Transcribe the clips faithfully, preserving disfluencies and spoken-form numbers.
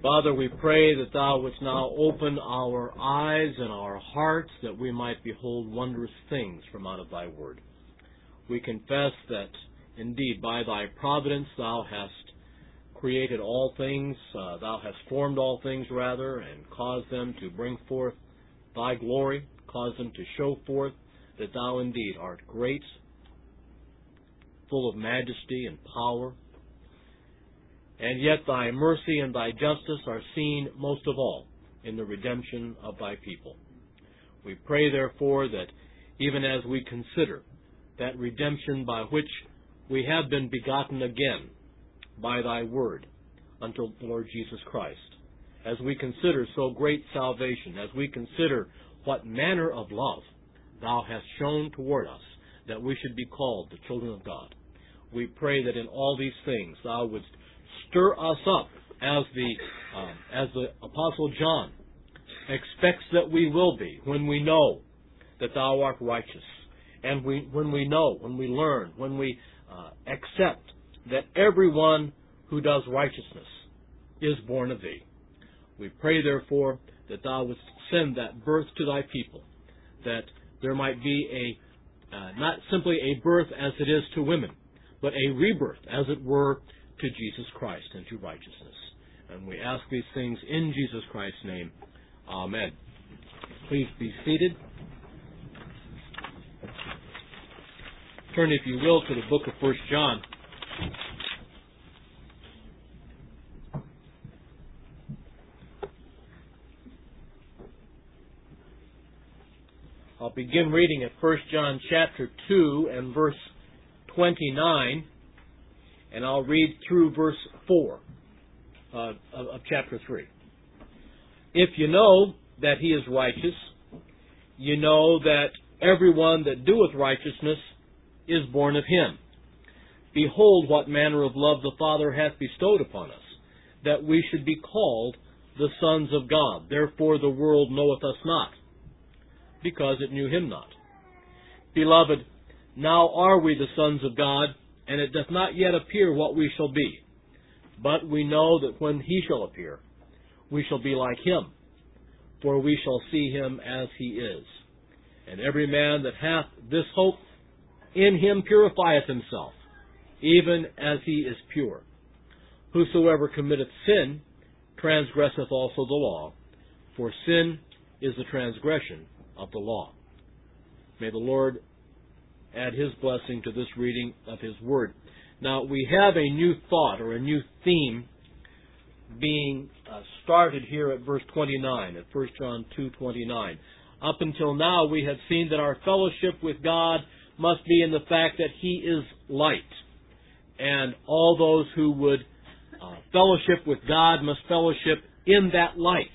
Father, we pray that Thou wouldst now open our eyes and our hearts that we might behold wondrous things from out of Thy Word. We confess that, indeed, by Thy providence Thou hast created all things, uh, Thou hast formed all things, rather, and caused them to bring forth Thy glory, caused them to show forth that Thou indeed art great, full of majesty and power. And yet Thy mercy and Thy justice are seen most of all in the redemption of Thy people. We pray, therefore, that even as we consider that redemption by which we have been begotten again by Thy Word unto the Lord Jesus Christ, as we consider so great salvation, as we consider what manner of love Thou hast shown toward us, that we should be called the children of God, we pray that in all these things Thou wouldst stir us up as the um, as the Apostle John expects that we will be when we know that Thou art righteous, and we when we know, when we learn, when we uh, accept that everyone who does righteousness is born of Thee. We pray, therefore, that Thou wouldst send that birth to Thy people, that there might be a uh, not simply a birth as it is to women, but a rebirth, as it were, to Jesus Christ and to righteousness. And we ask these things in Jesus Christ's name. Amen. Please be seated. Turn, if you will, to the book of First John. I'll begin reading at First John chapter two and verse twenty-nine. And I'll read through verse four uh, of, of chapter three. If you know that He is righteous, you know that everyone that doeth righteousness is born of Him. Behold, what manner of love the Father hath bestowed upon us, that we should be called the sons of God. Therefore the world knoweth us not, because it knew Him not. Beloved, now are we the sons of God, and it doth not yet appear what we shall be. But we know that when He shall appear, we shall be like Him, for we shall see Him as He is. And every man that hath this hope in Him purifieth himself, even as he is pure. Whosoever committeth sin transgresseth also the law, for sin is the transgression of the law. May the Lord add His blessing to this reading of His Word. Now, we have a new thought or a new theme being uh, started here at verse twenty-nine, at First John two twenty-nine. Up until now, we have seen that our fellowship with God must be in the fact that He is light. And all those who would uh, fellowship with God must fellowship in that light.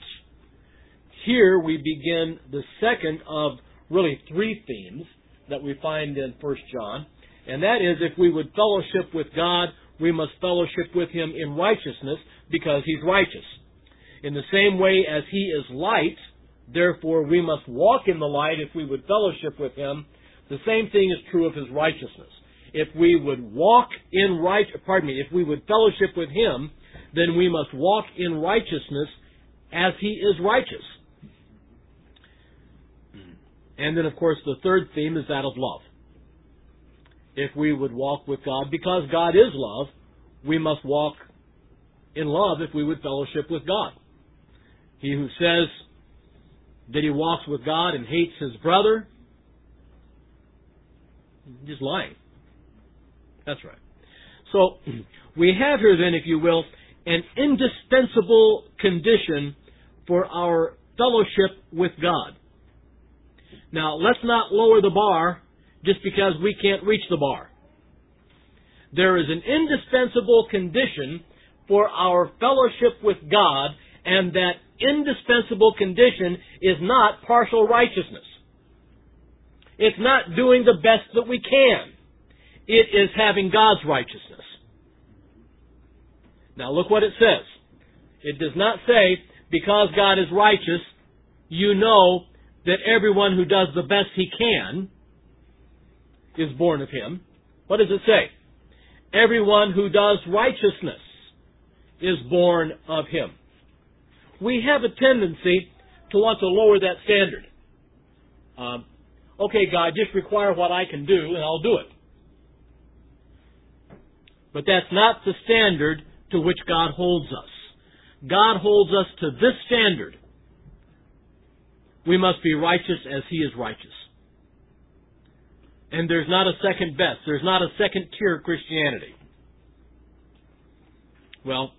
Here we begin the second of really three themes that we find in First John, and that is, if we would fellowship with God, we must fellowship with Him in righteousness, because He's righteous. In the same way as He is light, therefore we must walk in the light if we would fellowship with Him. The same thing is true of His righteousness. If we would walk in right, pardon me, if we would fellowship with Him, then we must walk in righteousness as He is righteous. And then, of course, the third theme is that of love. If we would walk with God, because God is love, we must walk in love if we would fellowship with God. He who says that he walks with God and hates his brother, he's lying. That's right. So, we have here then, if you will, an indispensable condition for our fellowship with God. Now, let's not lower the bar just because we can't reach the bar. There is an indispensable condition for our fellowship with God, and that indispensable condition is not partial righteousness. It's not doing the best that we can. It is having God's righteousness. Now, look what it says. It does not say, because God is righteous, you know that everyone who does the best he can is born of Him. What does it say? Everyone who does righteousness is born of Him. we have a tendency to want to lower that standard. Um, okay, God, just require what I can do, and I'll do it. But that's not the standard to which God holds us. God holds us to this standard. We must be righteous as He is righteous. And there's not a second best. There's not a second tier Christianity. Well,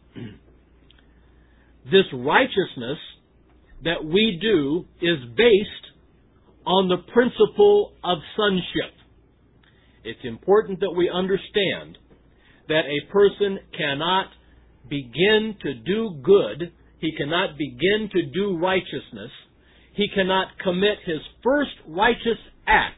this righteousness that we do is based on the principle of sonship. It's important that we understand that a person cannot begin to do good, he cannot begin to do righteousness, he cannot commit his first righteous act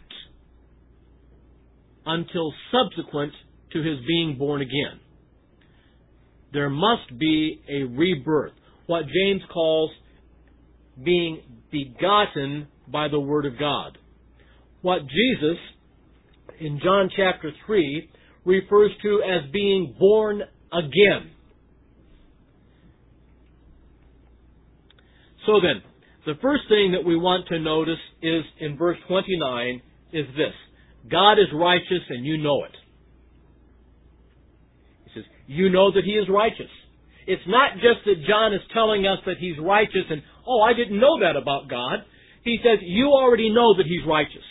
until subsequent to his being born again. There must be a rebirth, what James calls being begotten by the Word of God. What Jesus, in John chapter three, refers to as being born again. So then, the first thing that we want to notice is in verse twenty-nine is this. God is righteous and you know it. He says, you know that He is righteous. It's not just that John is telling us that He's righteous and, oh, I didn't know that about God. He says, you already know that He's righteous.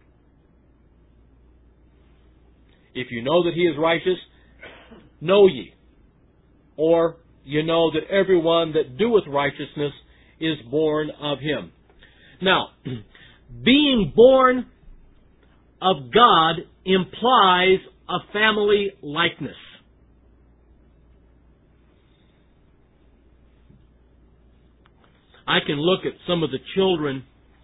If you know that He is righteous, know ye. Or you know that everyone that doeth righteousness is born of Him. Now, being born of God implies a family likeness. I can look at some of the children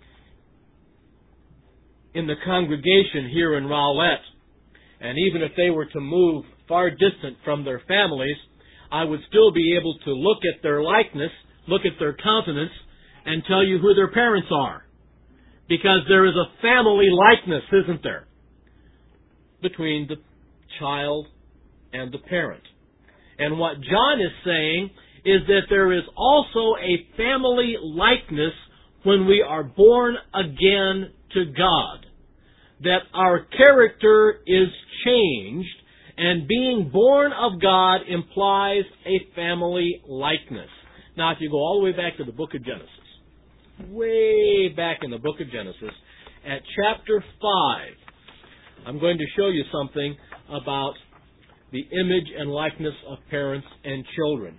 in the congregation here in Rowlett, and even if they were to move far distant from their families, I would still be able to look at their likeness, look at their countenance, and tell you who their parents are. Because there is a family likeness, isn't there, between the child and the parent. And what John is saying is that there is also a family likeness when we are born again to God. That our character is changed, and being born of God implies a family likeness. Now, if you go all the way back to the book of Genesis, way back in the book of Genesis, at chapter five, I'm going to show you something about the image and likeness of parents and children.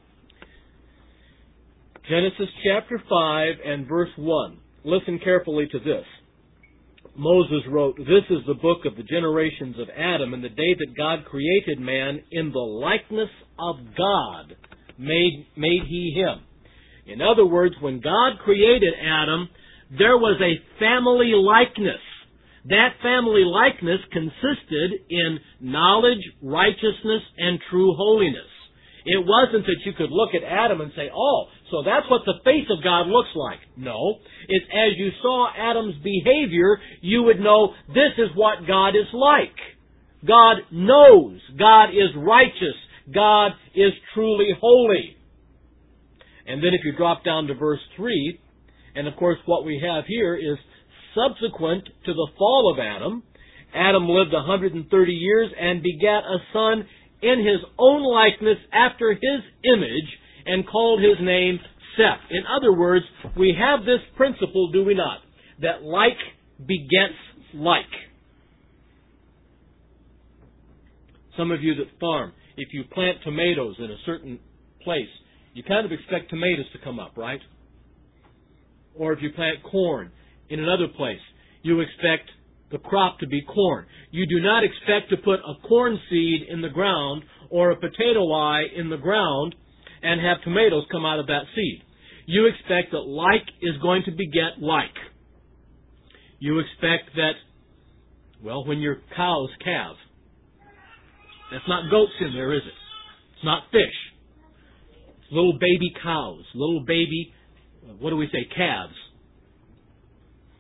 Genesis chapter five and verse one. Listen carefully to this. Moses wrote, "This is the book of the generations of Adam, in the day that God created man, in the likeness of God made, made he him." In other words, when God created Adam, there was a family likeness. That family likeness consisted in knowledge, righteousness, and true holiness. It wasn't that you could look at Adam and say, oh, so that's what the face of God looks like. No. It's as you saw Adam's behavior, you would know this is what God is like. God knows. God is righteous. God is truly holy. And then if you drop down to verse three, and of course what we have here is subsequent to the fall of Adam, Adam lived one hundred thirty years and begat a son in his own likeness after his image, and called his name Seth. In other words, we have this principle, do we not? That like begets like. Some of you that farm, if you plant tomatoes in a certain place, you kind of expect tomatoes to come up, right? Or if you plant corn in another place, you expect the crop to be corn. You do not expect to put a corn seed in the ground or a potato eye in the ground and have tomatoes come out of that seed. You expect that like is going to beget like. You expect that, well, when your cows calve, that's not goats in there, is it? It's not fish. It's little baby cows, little baby, what do we say, calves.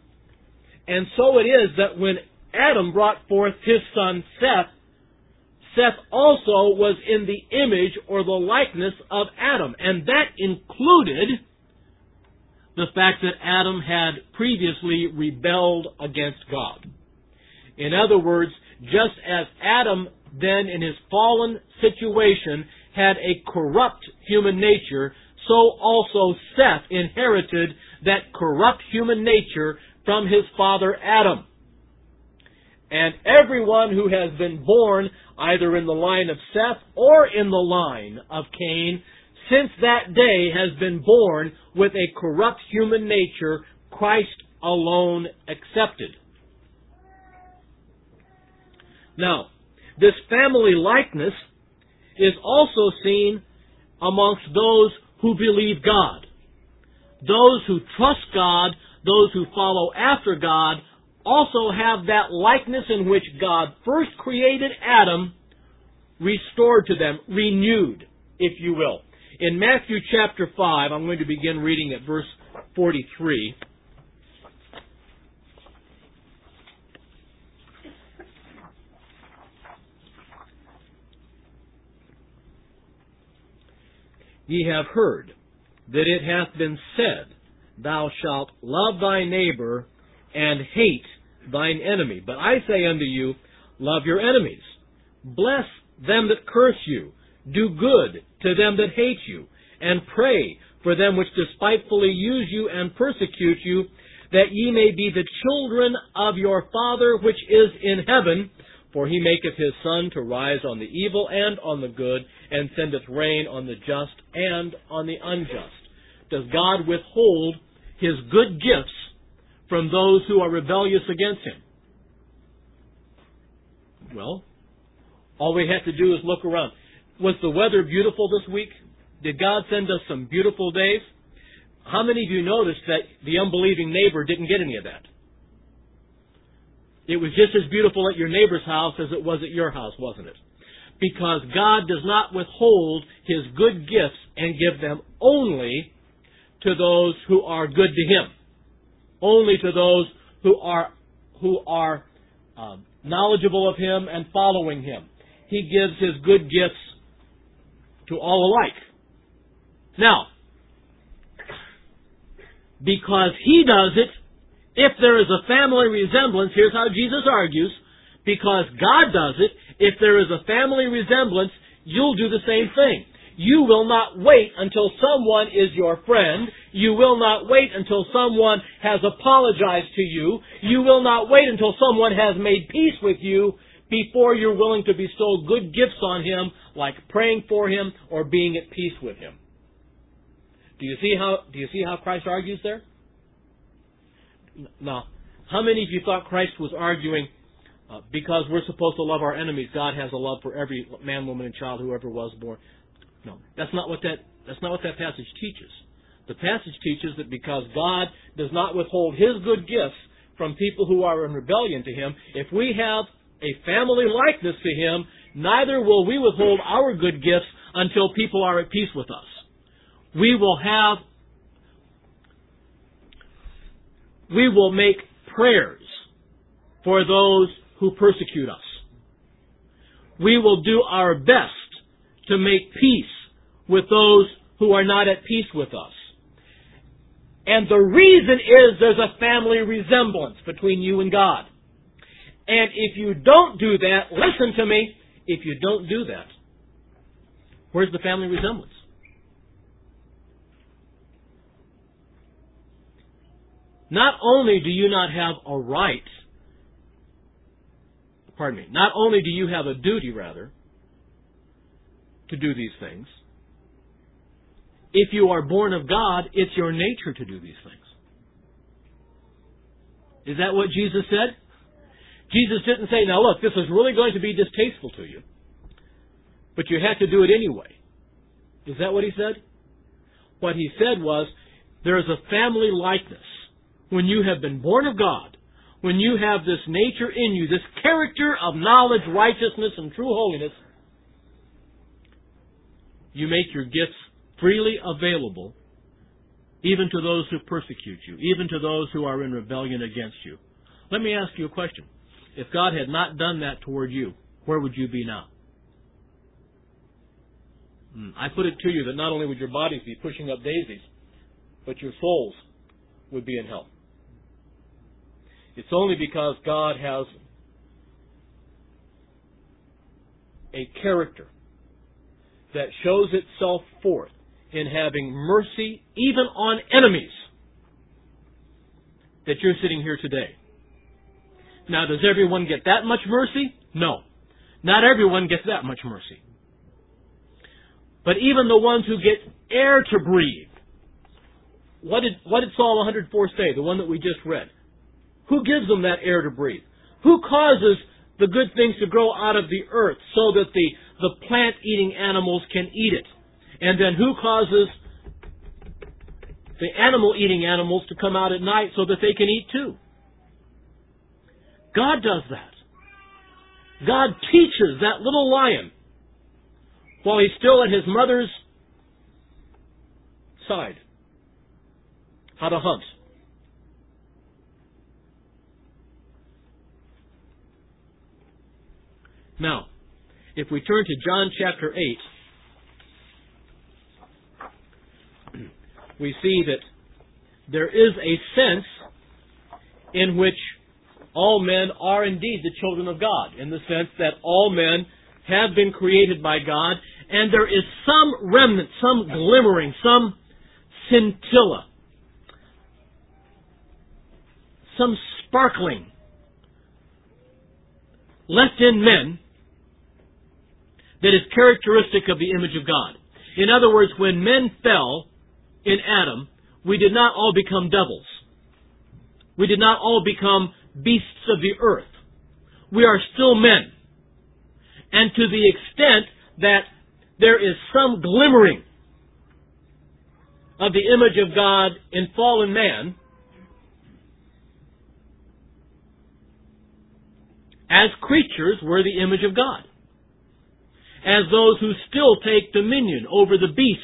And so it is that when Adam brought forth his son Seth, Seth also was in the image or the likeness of Adam, and that included the fact that Adam had previously rebelled against God. In other words, just as Adam then in his fallen situation had a corrupt human nature, so also Seth inherited that corrupt human nature from his father Adam. And everyone who has been born either in the line of Seth or in the line of Cain since that day has been born with a corrupt human nature, Christ alone excepted. Now, this family likeness is also seen amongst those who believe God. Those who trust God, those who follow after God, also have that likeness in which God first created Adam, restored to them, renewed, if you will. In Matthew chapter five, I'm going to begin reading at verse forty-three. Ye have heard that it hath been said, Thou shalt love thy neighbor and hate thine enemy. But I say unto you, love your enemies. Bless them that curse you. Do good to them that hate you. And pray for them which despitefully use you and persecute you, that ye may be the children of your Father which is in heaven. For he maketh his sun to rise on the evil and on the good, and sendeth rain on the just and on the unjust. Does God withhold his good gifts from those who are rebellious against him? Well, all we have to do is look around. Was the weather beautiful this week? Did God send us some beautiful days? How many of you noticed that the unbelieving neighbor didn't get any of that? It was just as beautiful at your neighbor's house as it was at your house, wasn't it? Because God does not withhold his good gifts and give them only to those who are good to him. Only to those who are who are um, knowledgeable of him and following him. He gives his good gifts to all alike. Now, because he does it, if there is a family resemblance, here's how Jesus argues, because God does it, if there is a family resemblance, you'll do the same thing. You will not wait until someone is your friend. You will not wait until someone has apologized to you. You will not wait until someone has made peace with you before you're willing to bestow good gifts on him, like praying for him or being at peace with him. Do you see how, do you see how Christ argues there? Now, how many of you thought Christ was arguing uh, because we're supposed to love our enemies, God has a love for every man, woman, and child who ever was born? No, that's not what that that's not what that passage teaches. The passage teaches that because God does not withhold his good gifts from people who are in rebellion to him, if we have a family likeness to him, neither will we withhold our good gifts until people are at peace with us. We will have we will make prayers for those who persecute us. We will do our best to make peace with those who are not at peace with us. And the reason is there's a family resemblance between you and God. And if you don't do that, listen to me, if you don't do that, where's the family resemblance? Not only do you not have a right, pardon me, not only do you have a duty, rather, to do these things, if you are born of God, it's your nature to do these things. Is that what Jesus said? Jesus didn't say, now look, this is really going to be distasteful to you, but you have to do it anyway. Is that what he said? What he said was, there is a family likeness. When you have been born of God, when you have this nature in you, this character of knowledge, righteousness, and true holiness, you make your gifts freely available even to those who persecute you, even to those who are in rebellion against you. Let me ask you a question. If God had not done that toward you, where would you be now? I put it to you that not only would your bodies be pushing up daisies, but your souls would be in hell. It's only because God has a character that shows itself forth in having mercy even on enemies that you're sitting here today. Now, does everyone get that much mercy? No. Not everyone gets that much mercy. But even the ones who get air to breathe, what did, what did Psalm one hundred four say, the one that we just read? Who gives them that air to breathe? Who causes the good things to grow out of the earth so that the, the plant-eating animals can eat it? And then who causes the animal-eating animals to come out at night so that they can eat too? God does that. God teaches that little lion while he's still at his mother's side how to hunt. Now, if we turn to John chapter eight, we see that there is a sense in which all men are indeed the children of God, in the sense that all men have been created by God, and there is some remnant, some glimmering, some scintilla, some sparkling left in men that is characteristic of the image of God. In other words, when men fell in Adam, we did not all become devils. We did not all become beasts of the earth. We are still men. And to the extent that there is some glimmering of the image of God in fallen man, as creatures, we're the image of God. As those who still take dominion over the beasts,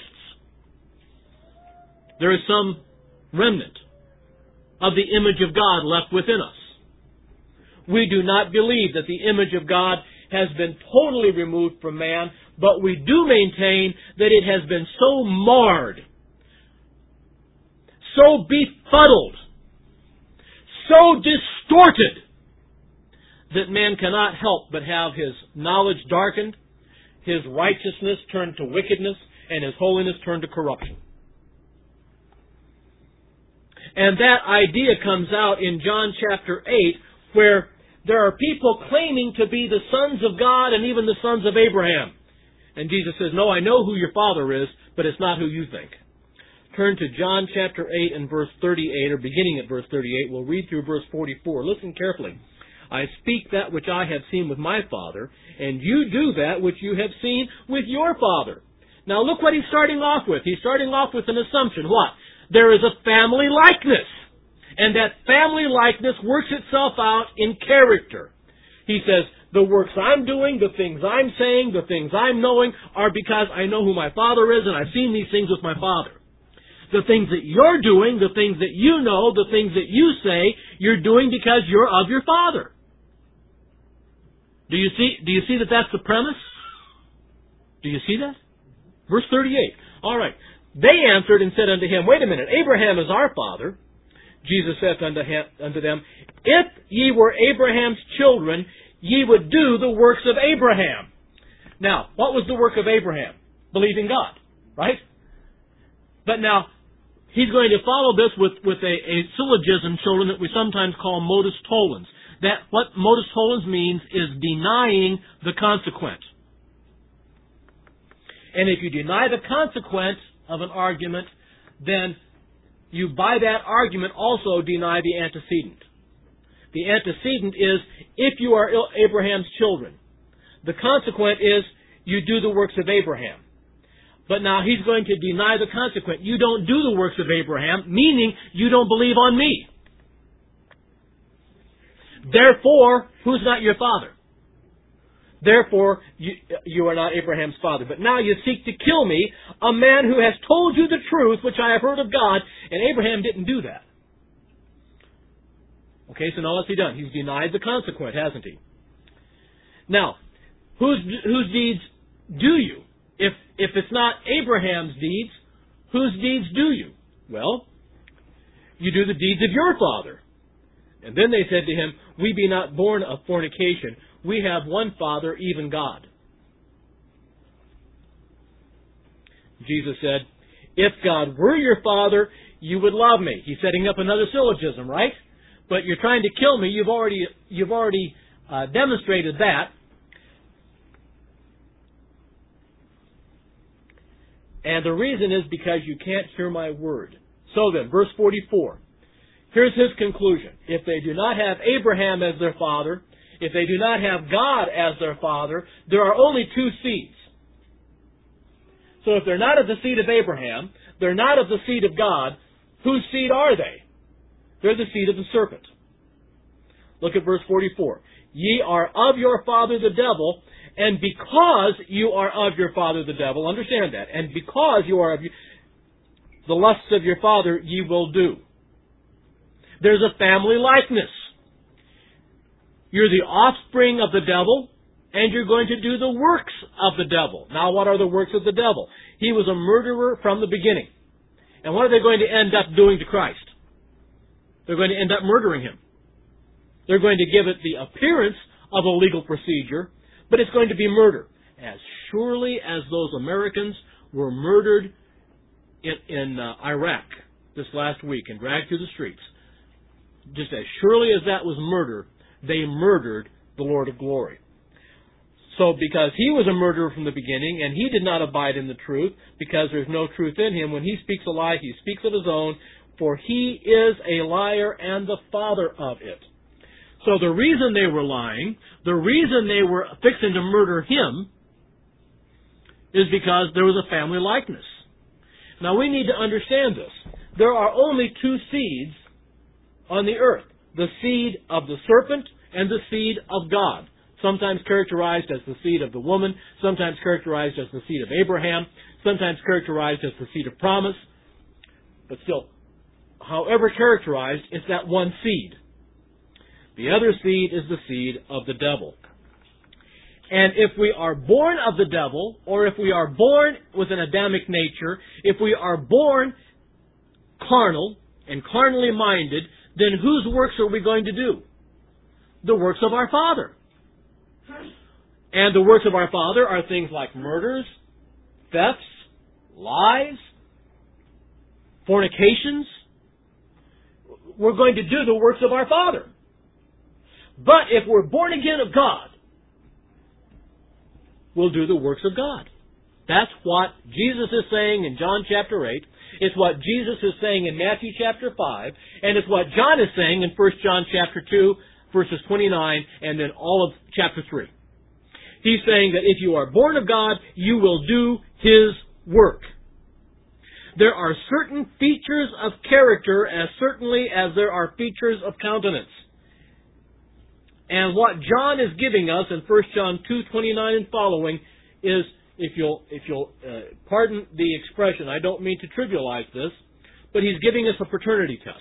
there is some remnant of the image of God left within us. We do not believe that the image of God has been totally removed from man, but we do maintain that it has been so marred, so befuddled, so distorted, that man cannot help but have his knowledge darkened, his righteousness turned to wickedness, and his holiness turned to corruption. And that idea comes out in John chapter eight, where there are people claiming to be the sons of God and even the sons of Abraham. And Jesus says, no, I know who your father is, but it's not who you think. Turn to John chapter eight and verse thirty-eight, or beginning at verse thirty-eight. We'll read through verse forty-four. Listen carefully. I speak that which I have seen with my Father, and you do that which you have seen with your father. Now look what he's starting off with. He's starting off with an assumption. What? There is a family likeness. And that family likeness works itself out in character. He says, the works I'm doing, the things I'm saying, the things I'm knowing are because I know who my Father is and I've seen these things with my Father. The things that you're doing, the things that you know, the things that you say, you're doing because you're of your Father. Do you see, do you see that that's the premise? Do you see that? Verse thirty-eight. All right. They answered and said unto him, wait a minute, Abraham is our father. Jesus saith unto, him, unto them, if ye were Abraham's children, ye would do the works of Abraham. Now, what was the work of Abraham? Believing God, right? But now, he's going to follow this with, with a, a syllogism, children, that we sometimes call modus tollens. That what modus tollens means is denying the consequence. And if you deny the consequence of an argument, then you, by that argument, also deny the antecedent. The antecedent is, if you are Abraham's children. The consequent is, you do the works of Abraham. But now he's going to deny the consequent. You don't do the works of Abraham, meaning you don't believe on me. Therefore, who's not your father? Therefore, you, you are not Abraham's father. But now you seek to kill me, a man who has told you the truth, which I have heard of God, and Abraham didn't do that. Okay, so now what's he done? He's denied the consequent, hasn't he? Now, whose, whose deeds do you? If, if it's not Abraham's deeds, whose deeds do you? Well, you do the deeds of your father. And then they said to him, we be not born of fornication. We have one Father, even God. Jesus said, if God were your Father, you would love me. He's setting up another syllogism, right? But you're trying to kill me. You've already, you've already uh, demonstrated that. And the reason is because you can't hear my word. So then, verse forty-four. Here's his conclusion. If they do not have Abraham as their father, if they do not have God as their father, there are only two seeds. So if they're not of the seed of Abraham, they're not of the seed of God, whose seed are they? They're the seed of the serpent. Look at verse forty-four. Ye are of your father the devil, and because you are of your father the devil, understand that, and because you are of the lusts of your father, ye will do. There's a family likeness. You're the offspring of the devil, and you're going to do the works of the devil. Now, what are the works of the devil? He was a murderer from the beginning. And what are they going to end up doing to Christ? They're going to end up murdering him. They're going to give it the appearance of a legal procedure, but it's going to be murder. As surely as those Americans were murdered in, in uh, Iraq this last week and dragged through the streets, just as surely as that was murder, they murdered the Lord of glory. So because he was a murderer from the beginning, and he did not abide in the truth, because there's no truth in him, when he speaks a lie, he speaks of his own, for he is a liar and the father of it. So the reason they were lying, the reason they were fixing to murder him, is because there was a family likeness. Now we need to understand this. There are only two seeds on the earth. The seed of the serpent and the seed of God. Sometimes characterized as the seed of the woman, sometimes characterized as the seed of Abraham, sometimes characterized as the seed of promise. But still, however characterized, it's that one seed. The other seed is the seed of the devil. And if we are born of the devil, or if we are born with an Adamic nature, if we are born carnal and carnally minded, then whose works are we going to do? The works of our Father. And the works of our Father are things like murders, thefts, lies, fornications. We're going to do the works of our Father. But if we're born again of God, we'll do the works of God. That's what Jesus is saying in John chapter eight. It's what Jesus is saying in Matthew chapter five. And it's what John is saying in First John chapter two, verses twenty-nine, and then all of chapter three. He's saying that if you are born of God, you will do His work. There are certain features of character as certainly as there are features of countenance. And what John is giving us in First John two, twenty-nine and following is, if you'll, if you'll uh, pardon the expression, I don't mean to trivialize this, but he's giving us a paternity test.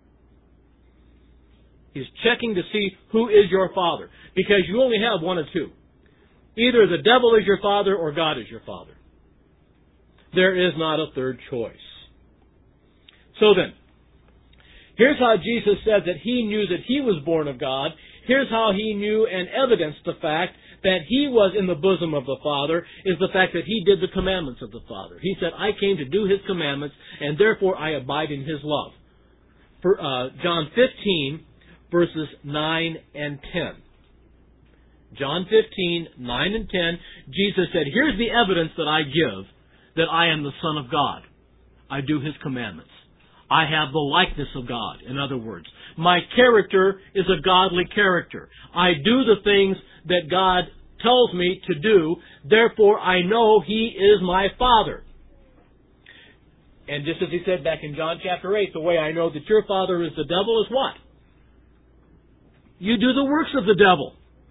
He's checking to see who is your father, because you only have one of two. Either the devil is your father or God is your father. There is not a third choice. So then, here's how Jesus said that he knew that he was born of God. Here's how he knew and evidenced the fact that he was in the bosom of the Father, is the fact that he did the commandments of the Father. He said, I came to do His commandments, and therefore I abide in His love. For, uh, John fifteen, verses nine and ten. John fifteen, nine and ten, Jesus said, here's the evidence that I give that I am the Son of God. I do His commandments. I have the likeness of God, in other words. My character is a godly character. I do the things that God tells me to do. Therefore, I know He is my Father. And just as He said back in John chapter eight, the way I know that your father is the devil is what? You do the works of the devil.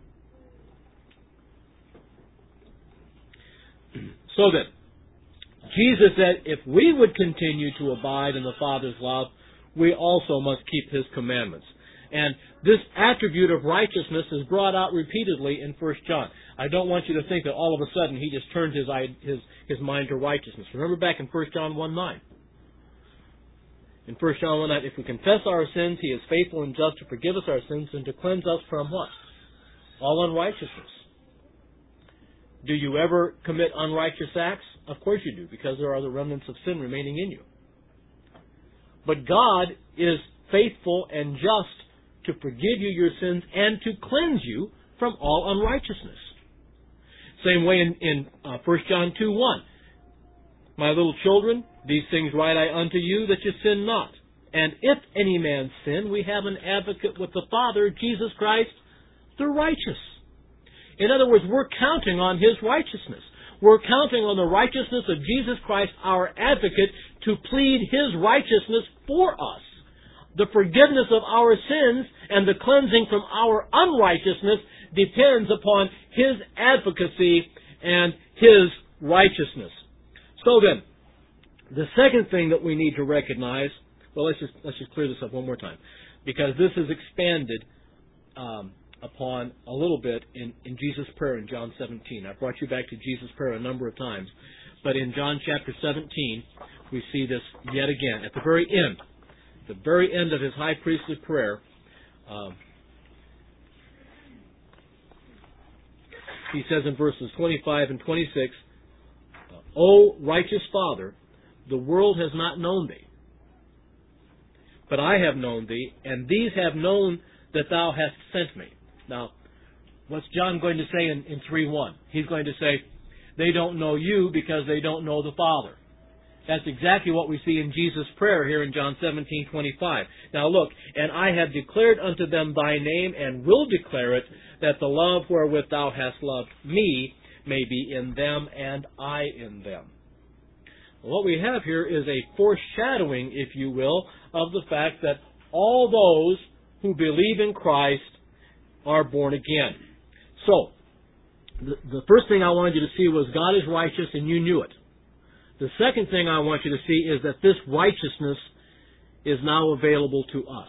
So then, Jesus said, if we would continue to abide in the Father's love, we also must keep His commandments. And this attribute of righteousness is brought out repeatedly in First John. I don't want you to think that all of a sudden he just turned his his his mind to righteousness. Remember back in First John one nine. In First John one nine, if we confess our sins, He is faithful and just to forgive us our sins and to cleanse us from what? All unrighteousness. Do you ever commit unrighteous acts? Of course you do, because there are the remnants of sin remaining in you. But God is faithful and just to forgive you your sins and to cleanse you from all unrighteousness. Same way in, in uh, First John two one. My little children, these things write I unto you, that you sin not. And if any man sin, we have an advocate with the Father, Jesus Christ, the righteous. In other words, we're counting on His righteousness. We're counting on the righteousness of Jesus Christ, our advocate, to plead His righteousness for us. The forgiveness of our sins and the cleansing from our unrighteousness depends upon His advocacy and His righteousness. So then, the second thing that we need to recognize, well, let's just let's just clear this up one more time, because this is expanded um, upon a little bit in, in Jesus' prayer in John seventeen. I've brought you back to Jesus' prayer a number of times, but in John chapter seventeen, we see this yet again at the very end, the very end of His high priestly prayer. Um, he says in verses twenty-five and twenty-six. O righteous Father, the world has not known Thee, but I have known Thee, and these have known that Thou hast sent me. Now, what's John going to say in, in three one? He's going to say, they don't know You because they don't know the Father. That's exactly what we see in Jesus' prayer here in John seventeen twenty-five. Now look, and I have declared unto them Thy name, and will declare it, that the love wherewith Thou hast loved Me may be in them, and I in them. What we have here is a foreshadowing, if you will, of the fact that all those who believe in Christ are born again. So, the, the first thing I wanted you to see was God is righteous, and you knew it. The second thing I want you to see is that this righteousness is now available to us.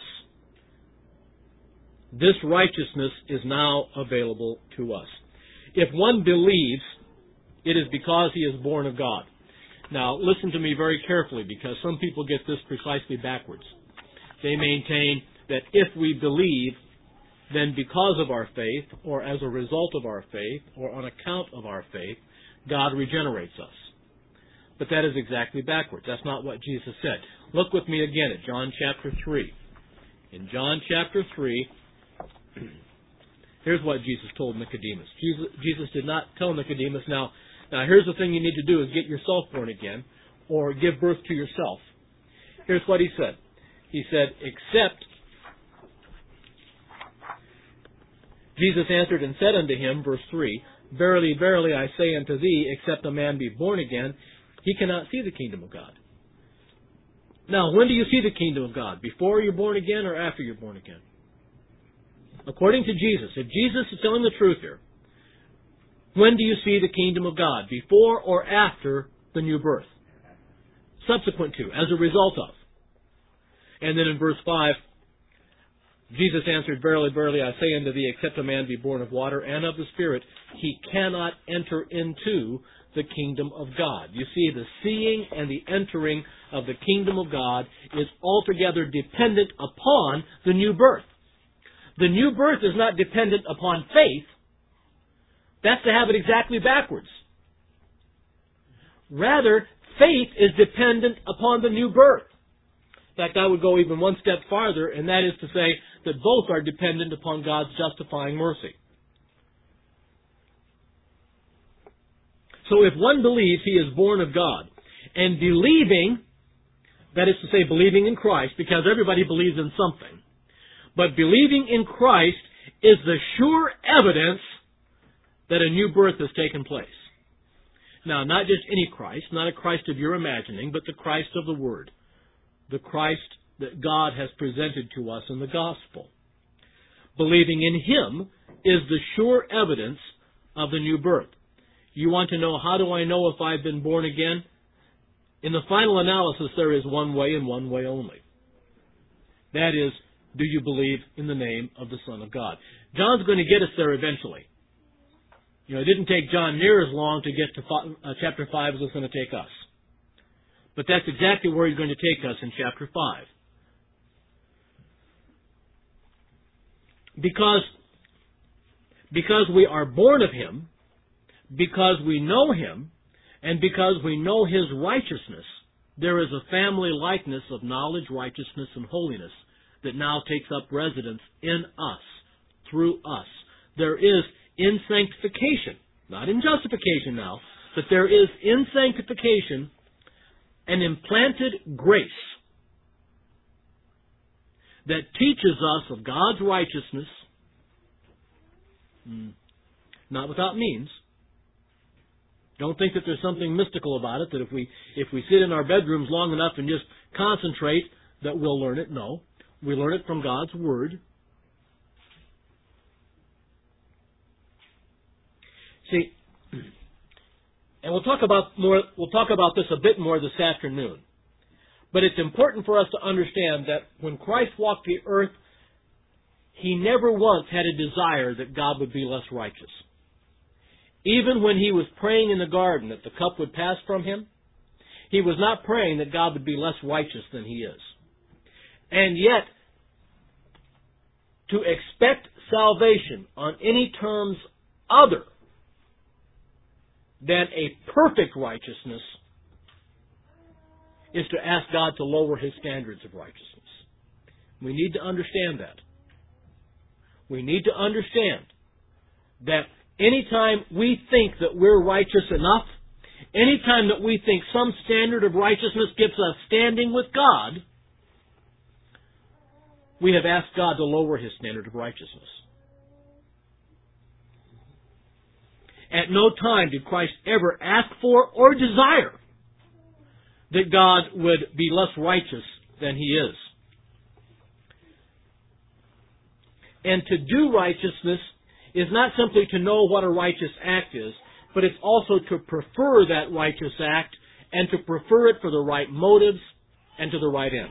This righteousness is now available to us. If one believes, it is because he is born of God. Now, listen to me very carefully, because some people get this precisely backwards. They maintain that if we believe, then because of our faith, or as a result of our faith, or on account of our faith, God regenerates us. But that is exactly backwards. That's not what Jesus said. Look with me again at John chapter three. In John chapter three, here's what Jesus told Nicodemus. Jesus, Jesus did not tell Nicodemus, now, now here's the thing you need to do is get yourself born again, or give birth to yourself. Here's what He said. He said, except, Jesus answered and said unto him, verse three, Verily, verily, I say unto thee, except a man be born again, he cannot see the kingdom of God. Now, when do you see the kingdom of God? Before you're born again or after you're born again? According to Jesus, if Jesus is telling the truth here, when do you see the kingdom of God? Before or after the new birth? Subsequent to, as a result of. And then in verse five, Jesus answered, Verily, verily, I say unto thee, except a man be born of water and of the Spirit, he cannot enter into the kingdom of God. You see, the seeing and the entering of the kingdom of God is altogether dependent upon the new birth. The new birth is not dependent upon faith. That's to have it exactly backwards. Rather, faith is dependent upon the new birth. In fact, I would go even one step farther, and that is to say that both are dependent upon God's justifying mercy. So if one believes he is born of God, and believing, that is to say believing in Christ, because everybody believes in something, but believing in Christ is the sure evidence that a new birth has taken place. Now, not just any Christ, not a Christ of your imagining, but the Christ of the Word. The Christ that God has presented to us in the gospel. Believing in Him is the sure evidence of the new birth. You want to know, how do I know if I've been born again? In the final analysis, there is one way and one way only. That is, do you believe in the name of the Son of God? John's going to get us there eventually. You know, it didn't take John near as long to get to five, uh, chapter five as it's going to take us. But that's exactly where he's going to take us in chapter five. Because, because we are born of Him, because we know Him, and because we know His righteousness, there is a family likeness of knowledge, righteousness, and holiness that now takes up residence in us, through us. There is in sanctification, not in justification now, but there is in sanctification an implanted grace that teaches us of God's righteousness, not without means. Don't think that there's something mystical about it, that if we if we sit in our bedrooms long enough and just concentrate, that we'll learn it. No. We learn it from God's Word. See, and we'll talk about more we'll talk about this a bit more this afternoon. But it's important for us to understand that when Christ walked the earth, He never once had a desire that God would be less righteous. Even when He was praying in the garden that the cup would pass from Him, He was not praying that God would be less righteous than He is. And yet, to expect salvation on any terms other than a perfect righteousness is to ask God to lower His standards of righteousness. We need to understand that. We need to understand that anytime we think that we're righteous enough, anytime that we think some standard of righteousness gives us standing with God, we have asked God to lower His standard of righteousness. At no time did Christ ever ask for or desire that God would be less righteous than He is. And to do righteousness is not simply to know what a righteous act is, but it's also to prefer that righteous act and to prefer it for the right motives and to the right end.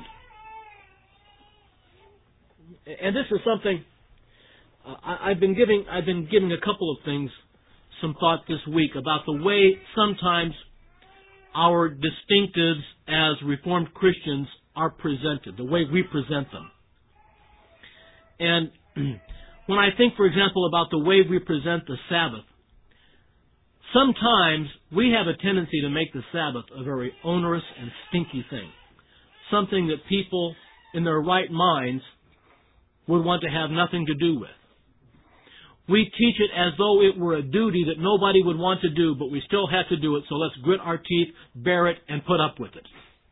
And this is something uh, I, I've been giving. I've been giving a couple of things some thought this week about the way sometimes our distinctives as Reformed Christians are presented, the way we present them. And when I think, for example, about the way we present the Sabbath, sometimes we have a tendency to make the Sabbath a very onerous and stinky thing, something that people in their right minds would want to have nothing to do with. We teach it as though it were a duty that nobody would want to do, but we still have to do it, so let's grit our teeth, bear it, and put up with it.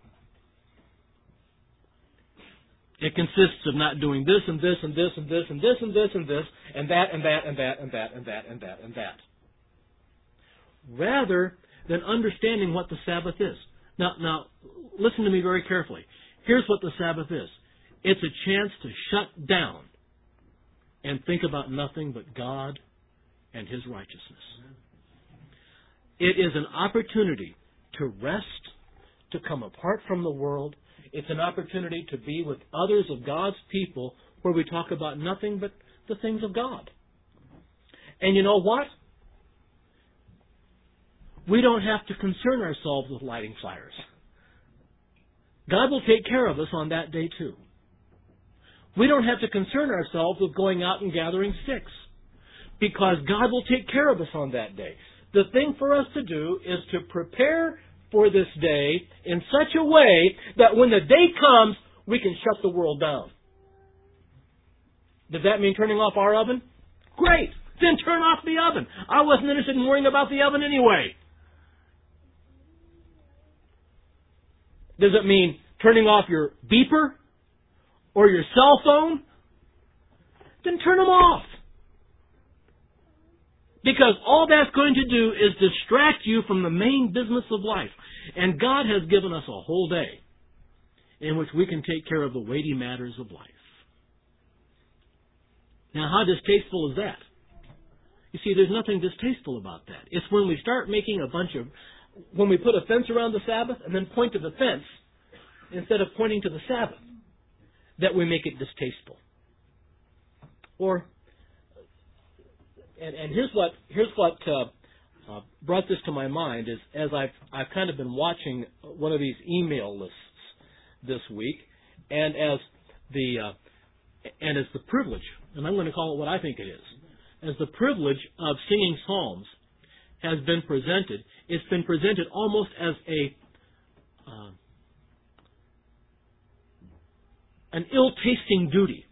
It consists of not doing this and this and this and this and this and this and this and that and that and that and that and that and that and that. Rather than understanding what the Sabbath is. Now, now, listen to me very carefully. Here's what the Sabbath is. It's a chance to shut down and think about nothing but God and His righteousness. It is an opportunity to rest, to come apart from the world. It's an opportunity to be with others of God's people where we talk about nothing but the things of God. And you know what? We don't have to concern ourselves with lighting fires. God will take care of us on that day too. We don't have to concern ourselves with going out and gathering sticks, because God will take care of us on that day. The thing for us to do is to prepare for this day in such a way that when the day comes, we can shut the world down. Does that mean turning off our oven? Great! Then turn off the oven. I wasn't interested in worrying about the oven anyway. Does it mean turning off your beeper or your cell phone? Then turn them off. Because all that's going to do is distract you from the main business of life. And God has given us a whole day in which we can take care of the weighty matters of life. Now, how distasteful is that? You see, there's nothing distasteful about that. It's when we start making a bunch of, when we put a fence around the Sabbath and then point to the fence instead of pointing to the Sabbath. that we make it distasteful. Or, and, and here's what here's what uh, uh, brought this to my mind is as I've I've kind of been watching one of these email lists this week, and as the uh, and as the privilege, and I'm going to call it what I think it is, as the privilege of singing psalms has been presented, it's been presented almost as a uh, an ill-tasting duty.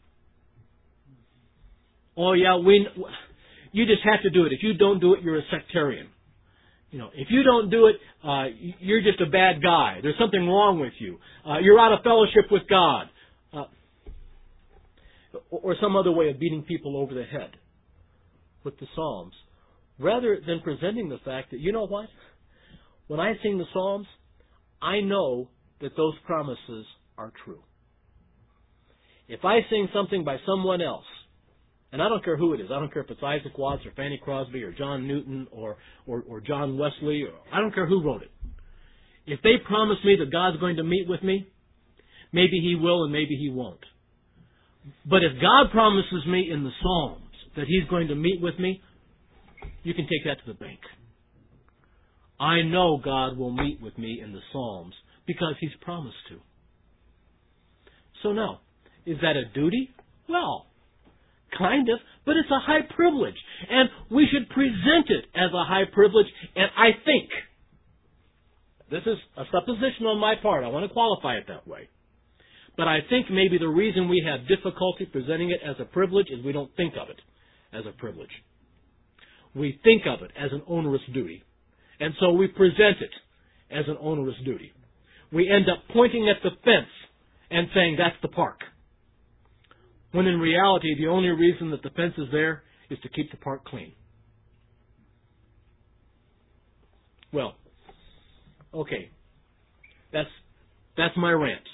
Oh yeah, we. You just have to do it. If you don't do it, you're a sectarian. You know, if you don't do it, uh, you're just a bad guy. There's something wrong with you. Uh, you're out of fellowship with God, uh, or some other way of beating people over the head with the Psalms, rather than presenting the fact that, you know what? When I sing the Psalms, I know that those promises are true. If I sing something by someone else, and I don't care who it is, I don't care if it's Isaac Watts or Fanny Crosby or John Newton or, or, or John Wesley, or, I don't care who wrote it. If they promise me that God's going to meet with me, maybe He will and maybe He won't. But if God promises me in the Psalms that He's going to meet with me, you can take that to the bank. I know God will meet with me in the Psalms because He's promised to. So now, is that a duty? Well, kind of, but it's a high privilege. And we should present it as a high privilege. And I think, this is a supposition on my part, I want to qualify it that way, but I think maybe the reason we have difficulty presenting it as a privilege is we don't think of it as a privilege. We think of it as an onerous duty. And so we present it as an onerous duty. We end up pointing at the fence and saying that's the park. When in reality, the only reason that the fence is there is to keep the park clean. Well, okay. That's, that's my rant.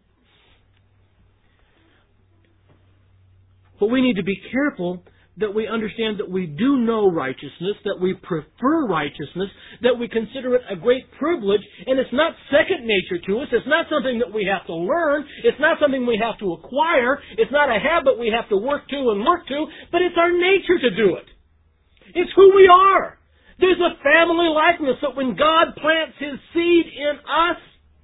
But we need to be careful that we understand that we do know righteousness, that we prefer righteousness, that we consider it a great privilege, and it's not second nature to us. It's not something that we have to learn. It's not something we have to acquire. It's not a habit we have to work to and work to, but it's our nature to do it. It's who we are. There's a family likeness that when God plants His seed in us,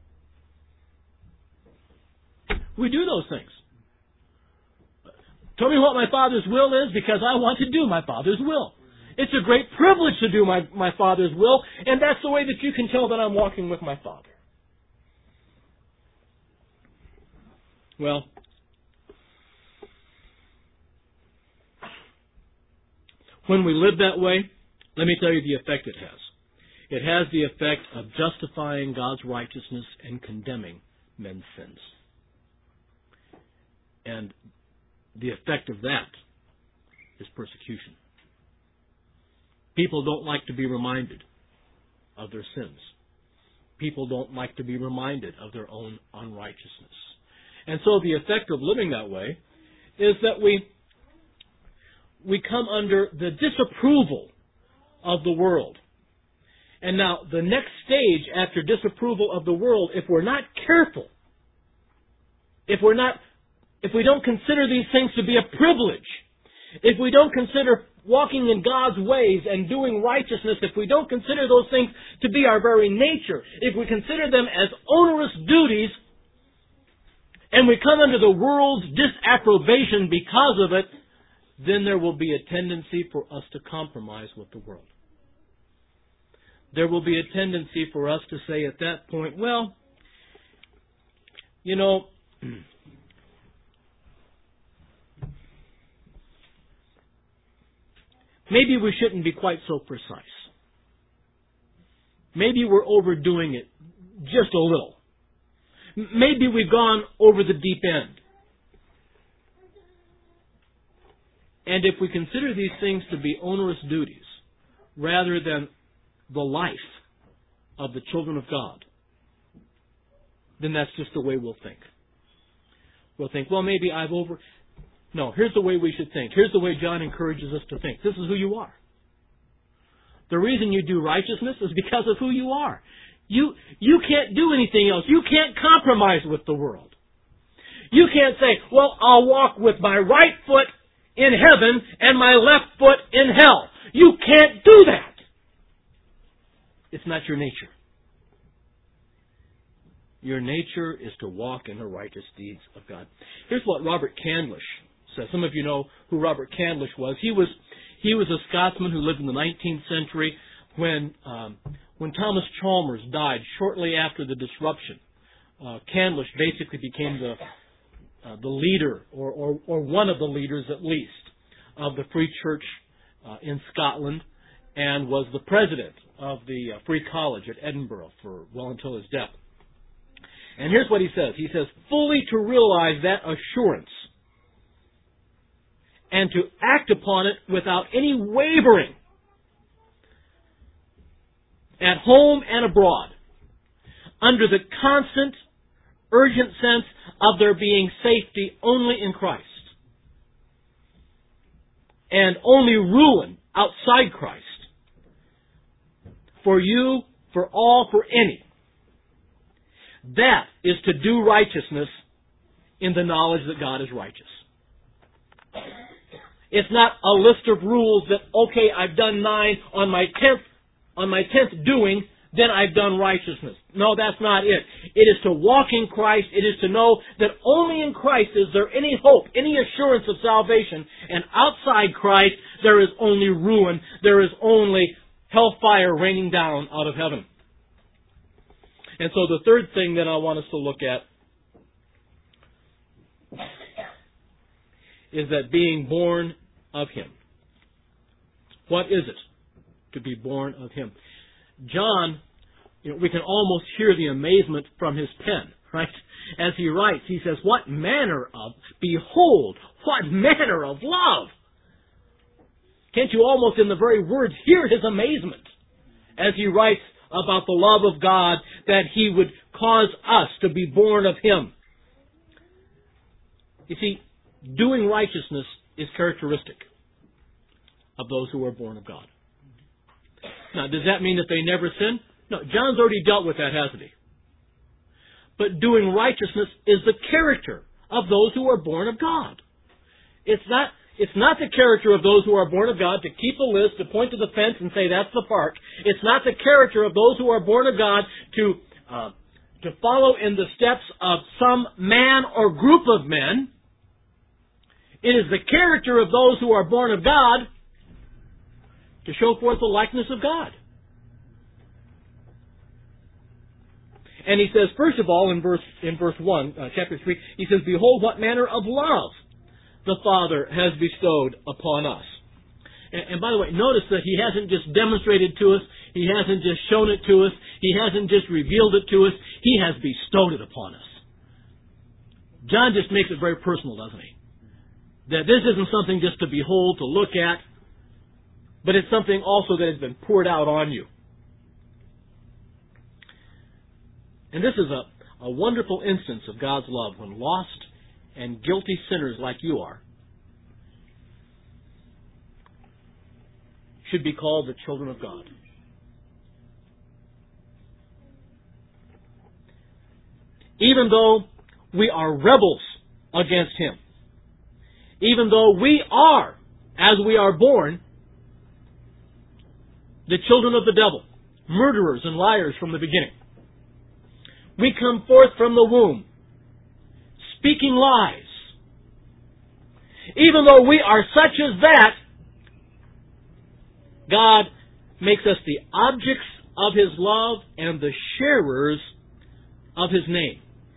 we do those things. Tell me what my Father's will is because I want to do my Father's will. It's a great privilege to do my, my Father's will, and that's the way that you can tell that I'm walking with my Father. Well, when we live that way, let me tell you the effect it has. It has the effect of justifying God's righteousness and condemning men's sins. And the effect of that is persecution. People don't like to be reminded of their sins. People don't like to be reminded of their own unrighteousness. And so the effect of living that way is that we we come under the disapproval of the world. And now the next stage after disapproval of the world, if we're not careful, if we're not If we don't consider these things to be a privilege, if we don't consider walking in God's ways and doing righteousness, if we don't consider those things to be our very nature, if we consider them as onerous duties, and we come under the world's disapprobation because of it, then there will be a tendency for us to compromise with the world. There will be a tendency for us to say at that point, well, you know, maybe we shouldn't be quite so precise. Maybe we're overdoing it just a little. Maybe we've gone over the deep end. And if we consider these things to be onerous duties, rather than the life of the children of God, then that's just the way we'll think. We'll think, well, maybe I've over... No, here's the way we should think. Here's the way John encourages us to think. This is who you are. The reason you do righteousness is because of who you are. You, you can't do anything else. You can't compromise with the world. You can't say, well, I'll walk with my right foot in heaven and my left foot in hell. You can't do that. It's not your nature. Your nature is to walk in the righteous deeds of God. Here's what Robert Candlish says. Some of you know who Robert Candlish was. He was he was a Scotsman who lived in the nineteenth century when um, when Thomas Chalmers died shortly after the disruption. Uh, Candlish basically became the uh, the leader, or, or or one of the leaders at least, of the Free Church uh, in Scotland, and was the president of the uh, Free College at Edinburgh for well until his death. And here's what he says. He says, fully to realize that assurance and to act upon it without any wavering, at home and abroad, under the constant, urgent sense of there being safety only in Christ, and only ruin outside Christ, for you, for all, for any. That is to do righteousness in the knowledge that God is righteous. It's not a list of rules that, okay, I've done nine, on my tenth, on my tenth doing, then I've done righteousness. No, that's not it. It is to walk in Christ. It is to know that only in Christ is there any hope, any assurance of salvation. And outside Christ, there is only ruin. There is only hellfire raining down out of heaven. And so the third thing that I want us to look at is that being born of Him. What is it to be born of Him? John, you know, we can almost hear the amazement from his pen, right? As he writes, he says, what manner of, behold, what manner of love. Can't you almost in the very words hear his amazement as he writes about the love of God, that He would cause us to be born of Him. You see, doing righteousness is characteristic of those who are born of God. Now, does that mean that they never sin? No, John's already dealt with that, hasn't he? But doing righteousness is the character of those who are born of God. It's not It's not the character of those who are born of God to keep a list, to point to the fence and say that's the park. It's not the character of those who are born of God to uh, to follow in the steps of some man or group of men. It is the character of those who are born of God to show forth the likeness of God. And he says, first of all, in verse in verse one, uh, chapter three, he says, behold, what manner of love the Father has bestowed upon us. And, and by the way, notice that He hasn't just demonstrated to us, He hasn't just shown it to us, He hasn't just revealed it to us, He has bestowed it upon us. John just makes it very personal, doesn't he? That this isn't something just to behold, to look at, but it's something also that has been poured out on you. And this is a, a wonderful instance of God's love when lost and guilty sinners like you are should be called the children of God. Even though we are rebels against Him, even though we are, as we are born, the children of the devil, murderers and liars from the beginning, we come forth from the womb speaking lies. Even though we are such as that, God makes us the objects of His love and the sharers of His name.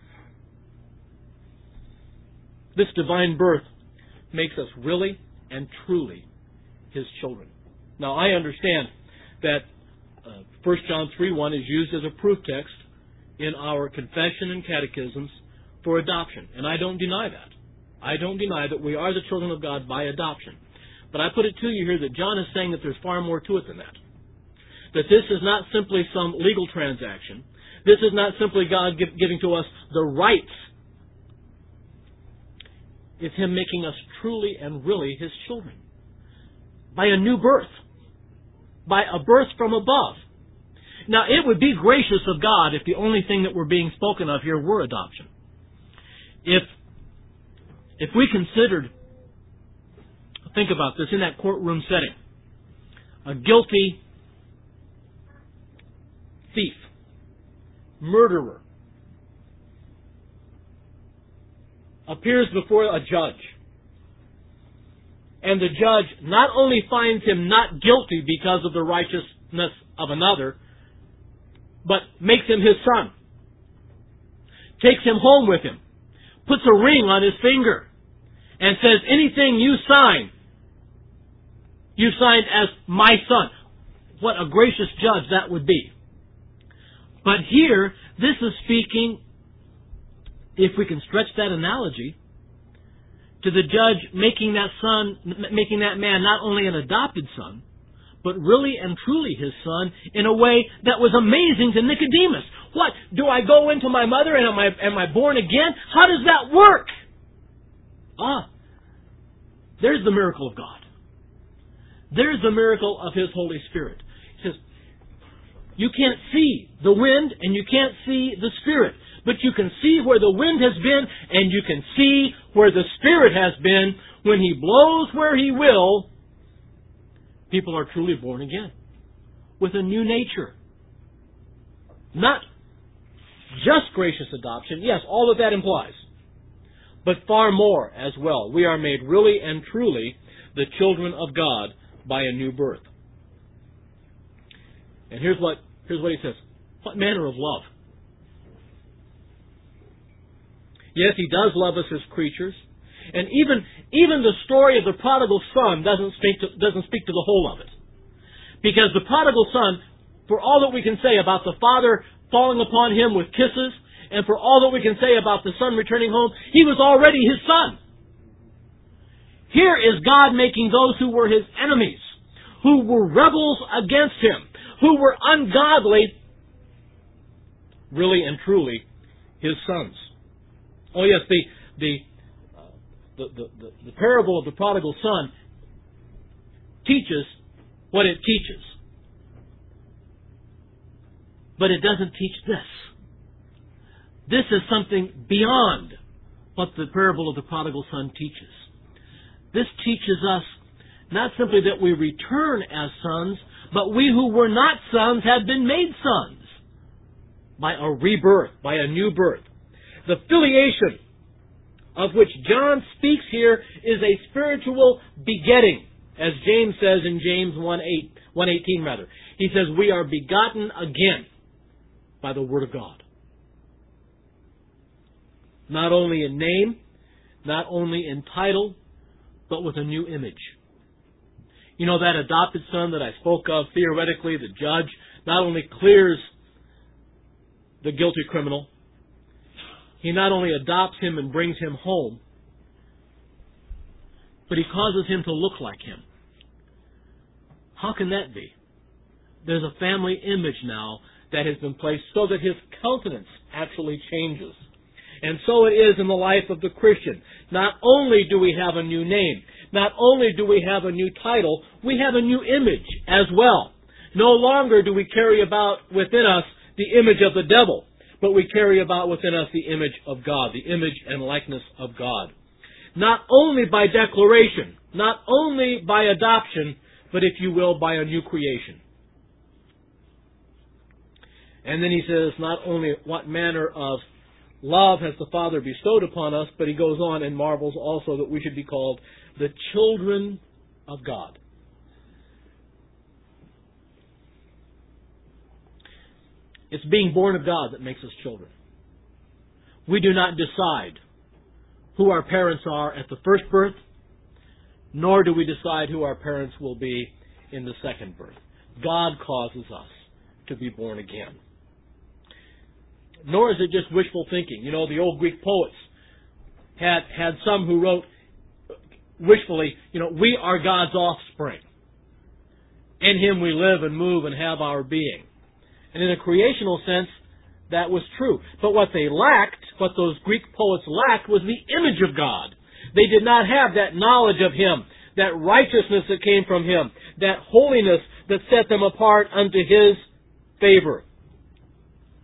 This divine birth makes us really and truly His children. Now, I understand that uh, First John three one is used as a proof text in our confession and catechisms for adoption. And I don't deny that. I don't deny that we are the children of God by adoption. But I put it to you here that John is saying that there's far more to it than that. That this is not simply some legal transaction. This is not simply God give, giving to us the rights. It's Him making us truly and really His children. By a new birth. By a birth from above. Now, it would be gracious of God if the only thing that were being spoken of here were adoption. If If we considered, think about this, in that courtroom setting, a guilty thief, murderer, appears before a judge, and the judge not only finds him not guilty because of the righteousness of another, but makes him his son, takes him home with him, puts a ring on his finger, and says, anything you sign, you signed as my son. What a gracious judge that would be. But here, this is speaking, if we can stretch that analogy, to the judge making that son, making that man not only an adopted son, but really and truly his son in a way that was amazing to Nicodemus. What? Do I go into my mother and am I, am I born again? How does that work? Ah, there's the miracle of God. There's the miracle of His Holy Spirit. He says, you can't see the wind and you can't see the Spirit, but you can see where the wind has been and you can see where the Spirit has been. When He blows where He will, people are truly born again with a new nature. Not just gracious adoption. Yes, all that that implies. But far more as well. We are made really and truly the children of God by a new birth. And here's what, here's what he says. What manner of love? Yes, He does love us as creatures. And even, even the story of the prodigal son doesn't speak to, doesn't speak to the whole of it. Because the prodigal son, for all that we can say about the father falling upon him with kisses, and for all that we can say about the son returning home, he was already his son. Here is God making those who were His enemies, who were rebels against Him, who were ungodly, really and truly His sons. Oh yes, the the uh, the, the, the, the parable of the prodigal son teaches what it teaches. But it doesn't teach this. This is something beyond what the parable of the prodigal son teaches. This teaches us not simply that we return as sons, but we who were not sons have been made sons by a rebirth, by a new birth. The filiation of which John speaks here is a spiritual begetting, as James says in James one eighteen rather. He says, we are begotten again by the Word of God. Not only in name, not only in title, but with a new image. You know, that adopted son that I spoke of, theoretically, the judge not only clears the guilty criminal, he not only adopts him and brings him home, but he causes him to look like him. How can that be? There's a family image now that has been placed so that his countenance actually changes. And so it is in the life of the Christian. Not only do we have a new name, not only do we have a new title, we have a new image as well. No longer do we carry about within us the image of the devil, but we carry about within us the image of God, the image and likeness of God. Not only by declaration, not only by adoption, but if you will, by a new creation. And then he says, not only what manner of love has the Father bestowed upon us, but he goes on and marvels also that we should be called the children of God. It's being born of God that makes us children. We do not decide who our parents are at the first birth, nor do we decide who our parents will be in the second birth. God causes us to be born again. Nor is it just wishful thinking. You know, the old Greek poets had had some who wrote wishfully, you know, we are God's offspring. In Him we live and move and have our being. And in a creational sense, that was true. But what they lacked, what those Greek poets lacked, was the image of God. They did not have that knowledge of Him, that righteousness that came from Him, that holiness that set them apart unto His favor.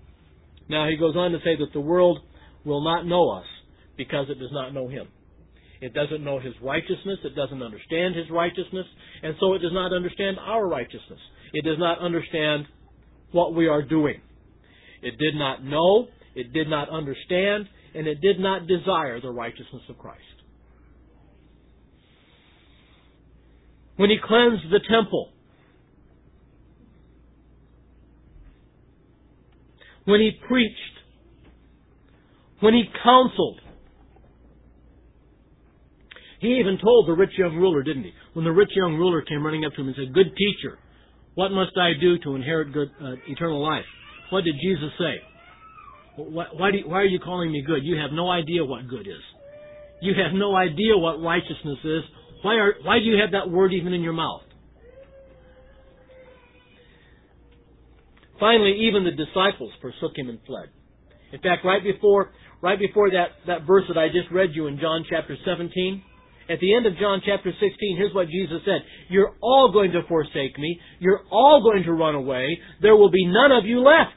Now he goes on to say that the world will not know us because it does not know Him. It doesn't know His righteousness. It doesn't understand His righteousness. And so it does not understand our righteousness. It does not understand what we are doing. It did not know, it did not understand, and it did not desire the righteousness of Christ. When He cleansed the temple, when He preached, when He counseled, He even told the rich young ruler, didn't He? When the rich young ruler came running up to Him and said, "Good teacher, what must I do to inherit good, uh, eternal life?" What did Jesus say? Why, why, do you, why are you calling me good? You have no idea what good is. You have no idea what righteousness is. Why, are, why do you have that word even in your mouth? Finally, even the disciples forsook Him and fled. In fact, right before, right before that, that verse that I just read you in John chapter seventeen, at the end of John chapter sixteen, here's what Jesus said. "You're all going to forsake me. You're all going to run away. There will be none of you left."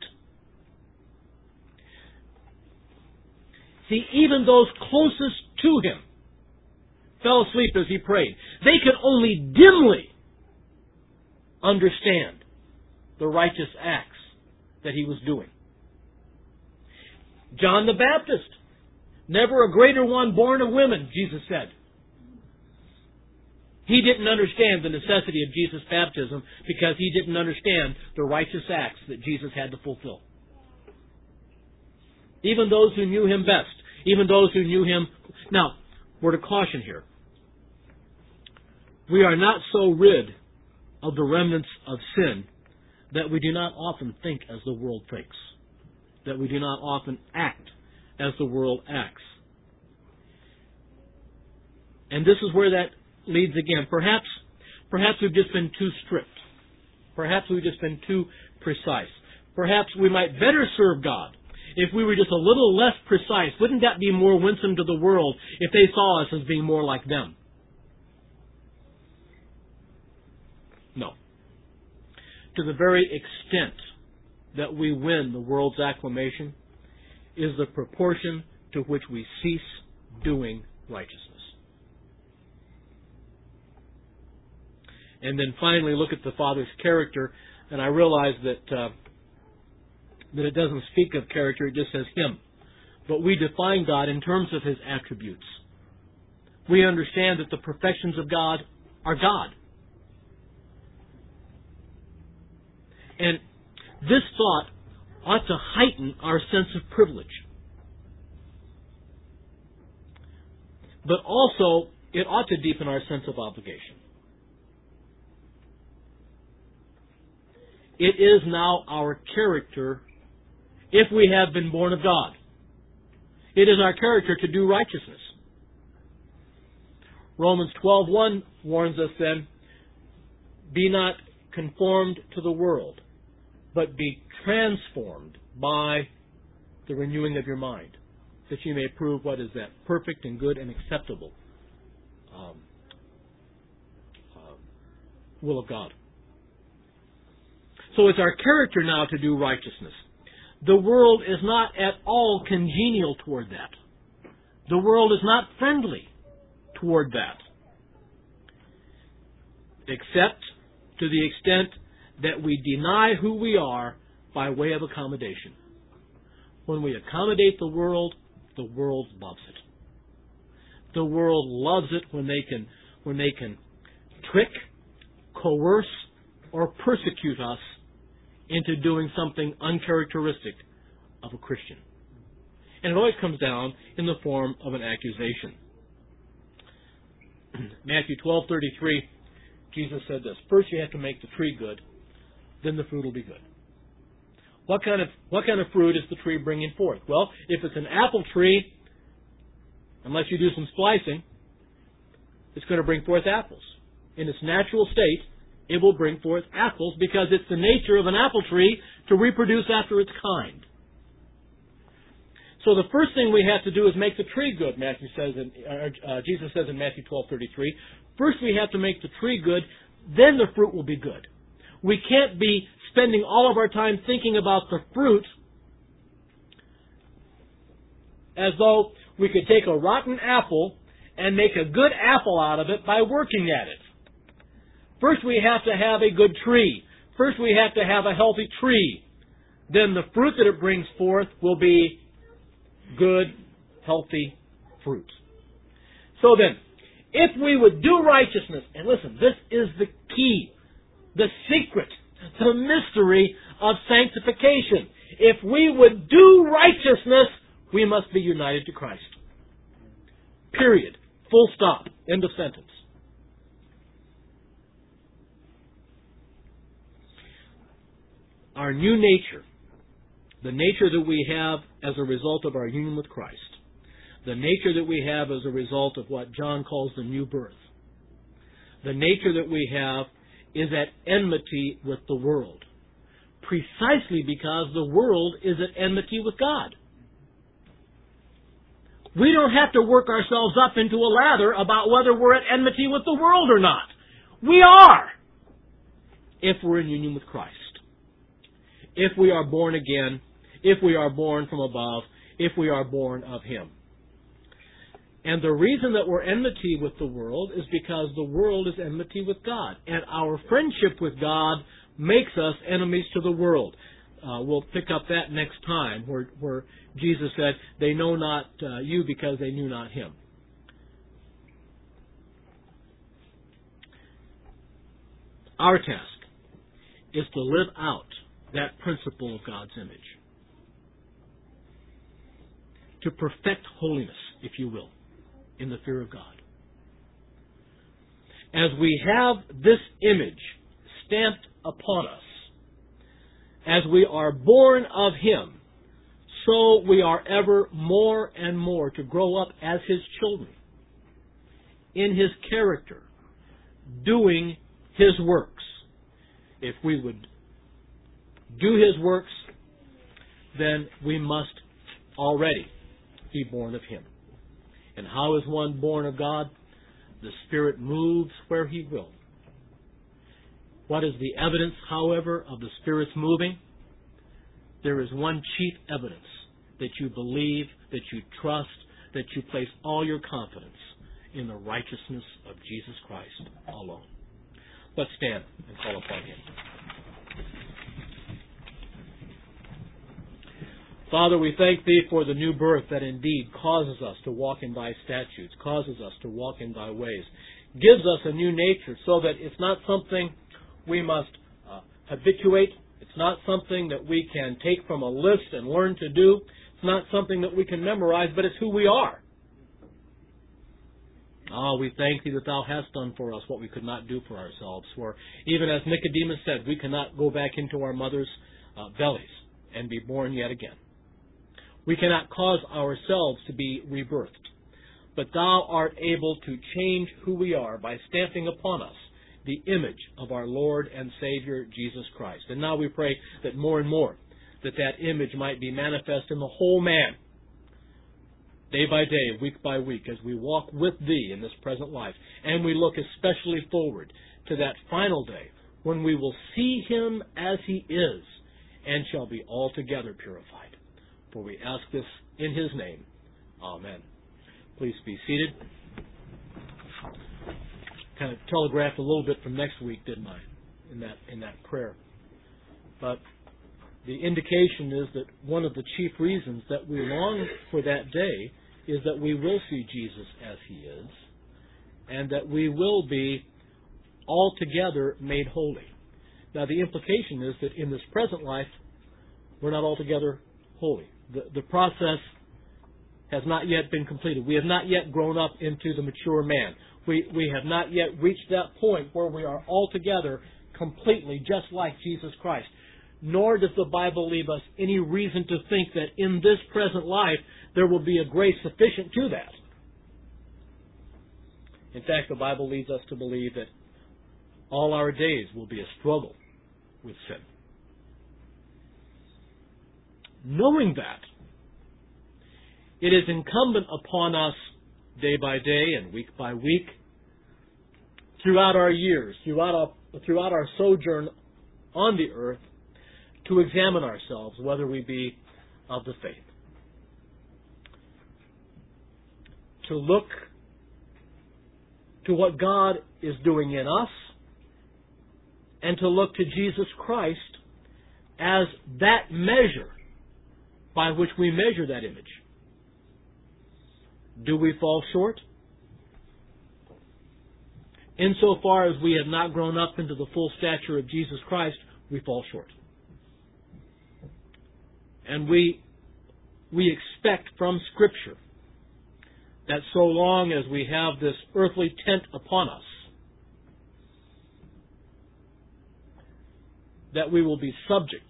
See, even those closest to Him fell asleep as He prayed. They could only dimly understand the righteous acts that He was doing. John the Baptist, never a greater one born of women, Jesus said. He didn't understand the necessity of Jesus' baptism because he didn't understand the righteous acts that Jesus had to fulfill. Even those who knew Him best, even those who knew Him... Now, word of caution here. We are not so rid of the remnants of sin that we do not often think as the world thinks, that we do not often act as the world acts. And this is where that leads again. Perhaps, perhaps we've just been too strict. Perhaps we've just been too precise. Perhaps we might better serve God if we were just a little less precise. Wouldn't that be more winsome to the world if they saw us as being more like them? No. To the very extent that we win the world's acclamation is the proportion to which we cease doing righteousness. And then finally look at the Father's character, and I realize that uh, that it doesn't speak of character, it just says Him. But we define God in terms of His attributes. We understand that the perfections of God are God. And this thought ought to heighten our sense of privilege. But also, it ought to deepen our sense of obligation. It is now our character if we have been born of God. It is our character to do righteousness. Romans twelve one warns us then, "Be not conformed to the world, but be transformed by the renewing of your mind, that you may prove what is that perfect and good and acceptable um, uh, will of God." So it's our character now to do righteousness. The world is not at all congenial toward that. The world is not friendly toward that, except to the extent that we deny who we are by way of accommodation. When we accommodate the world, the world loves it. The world loves it when they can, when they can trick, coerce, or persecute us into doing something uncharacteristic of a Christian. And it always comes down in the form of an accusation. Matthew twelve thirty-three, Jesus said this, "First you have to make the tree good, then the fruit will be good." What kind of what kind of fruit is the tree bringing forth? Well, if it's an apple tree, unless you do some splicing, it's going to bring forth apples. In its natural state, it will bring forth apples because it's the nature of an apple tree to reproduce after its kind. So the first thing we have to do is make the tree good. Matthew says, in, uh, Jesus says in Matthew twelve thirty-three. First we have to make the tree good, then the fruit will be good. We can't be spending all of our time thinking about the fruit as though we could take a rotten apple and make a good apple out of it by working at it. First we have to have a good tree. First we have to have a healthy tree. Then the fruit that it brings forth will be good, healthy fruit. So then, if we would do righteousness, and listen, this is the key, the secret, the mystery of sanctification. If we would do righteousness, we must be united to Christ. Period. Full stop. End of sentence. Our new nature, the nature that we have as a result of our union with Christ, the nature that we have as a result of what John calls the new birth, the nature that we have is at enmity with the world, precisely because the world is at enmity with God. We don't have to work ourselves up into a lather about whether we're at enmity with the world or not. We are, if we're in union with Christ. If we are born again, if we are born from above, if we are born of Him. And the reason that we're enmity with the world is because the world is enmity with God. And our friendship with God makes us enemies to the world. Uh, we'll pick up that next time where, where Jesus said, they know not uh, you because they knew not Him. Our task is to live out that principle of God's image. To perfect holiness, if you will, in the fear of God. As we have this image stamped upon us, as we are born of Him, so we are ever more and more to grow up as His children, in His character, doing His works. If we would do His works, then we must already be born of Him. And how is one born of God? The Spirit moves where He will. What is the evidence, however, of the Spirit's moving? There is one chief evidence, that you believe, that you trust, that you place all your confidence in the righteousness of Jesus Christ alone. Let's stand and call upon Him. Father, we thank Thee for the new birth that indeed causes us to walk in Thy statutes, causes us to walk in Thy ways, gives us a new nature so that it's not something we must uh, habituate. It's not something that we can take from a list and learn to do. It's not something that we can memorize, but it's who we are. Ah, we thank Thee that Thou hast done for us what we could not do for ourselves. For even as Nicodemus said, we cannot go back into our mother's uh, bellies and be born yet again. We cannot cause ourselves to be rebirthed. But Thou art able to change who we are by stamping upon us the image of our Lord and Savior, Jesus Christ. And now we pray that more and more that that image might be manifest in the whole man, day by day, week by week, as we walk with Thee in this present life. And we look especially forward to that final day when we will see Him as He is and shall be altogether purified. For we ask this in His name. Amen. Please be seated. Kind of telegraphed a little bit from next week, didn't I, in that in that prayer. But the indication is that one of the chief reasons that we long for that day is that we will see Jesus as He is, and that we will be altogether made holy. Now, the implication is that in this present life, we're not altogether holy. The, the process has not yet been completed. We have not yet grown up into the mature man. We, we have not yet reached that point where we are altogether, completely, just like Jesus Christ. Nor does the Bible leave us any reason to think that in this present life there will be a grace sufficient to that. In fact, the Bible leads us to believe that all our days will be a struggle with sin. Knowing that, it is incumbent upon us day by day and week by week, throughout our years, throughout our, throughout our sojourn on the earth, to examine ourselves whether we be of the faith. To look to what God is doing in us and to look to Jesus Christ as that measure by which we measure that image. Do we fall short? Insofar as we have not grown up into the full stature of Jesus Christ, we fall short. And we we expect from Scripture that so long as we have this earthly tent upon us, that we will be subject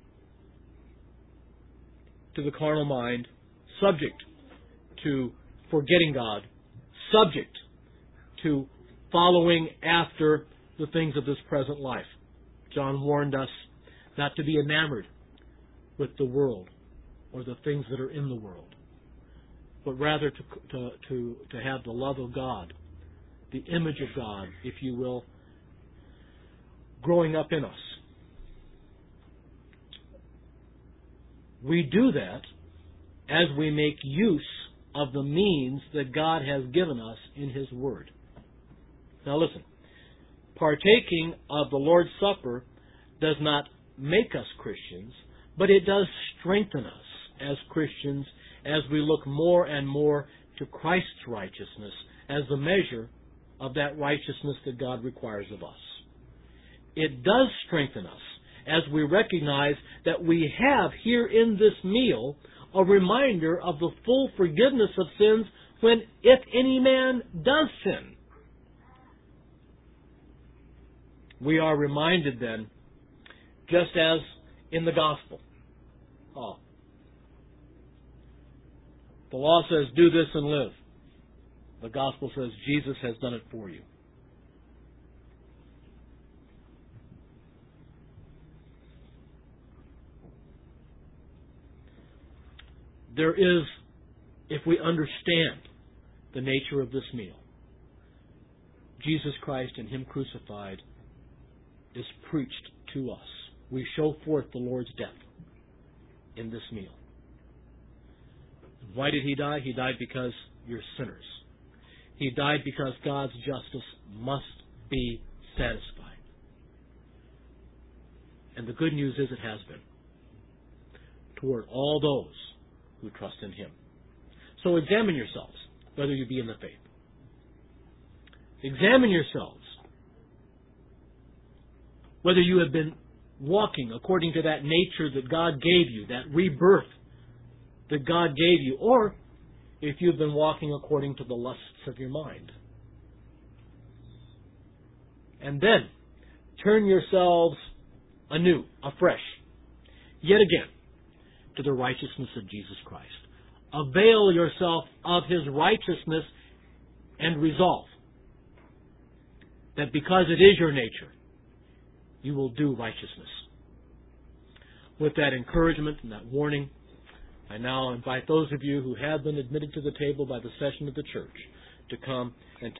to the carnal mind, subject to forgetting God, subject to following after the things of this present life. John warned us not to be enamored with the world or the things that are in the world, but rather to, to, to, to have the love of God, the image of God, if you will, growing up in us. We do that as we make use of the means that God has given us in His Word. Now listen, partaking of the Lord's Supper does not make us Christians, but it does strengthen us as Christians as we look more and more to Christ's righteousness as the measure of that righteousness that God requires of us. It does strengthen us as we recognize that we have here in this meal a reminder of the full forgiveness of sins when, if any man does sin. We are reminded then, just as in the gospel. Oh. The law says, do this and live. The gospel says, Jesus has done it for you. There is, if we understand the nature of this meal, Jesus Christ and Him crucified is preached to us. We show forth the Lord's death in this meal. Why did He die? He died because you're sinners. He died because God's justice must be satisfied. And the good news is it has been toward all those who trust in Him. So examine yourselves, whether you be in the faith. Examine yourselves, whether you have been walking according to that nature that God gave you, that rebirth that God gave you, or if you've been walking according to the lusts of your mind. And then, turn yourselves anew, afresh, yet again, to the righteousness of Jesus Christ. Avail yourself of His righteousness and resolve that because it is your nature, you will do righteousness. With that encouragement and that warning, I now invite those of you who have been admitted to the table by the session of the church to come and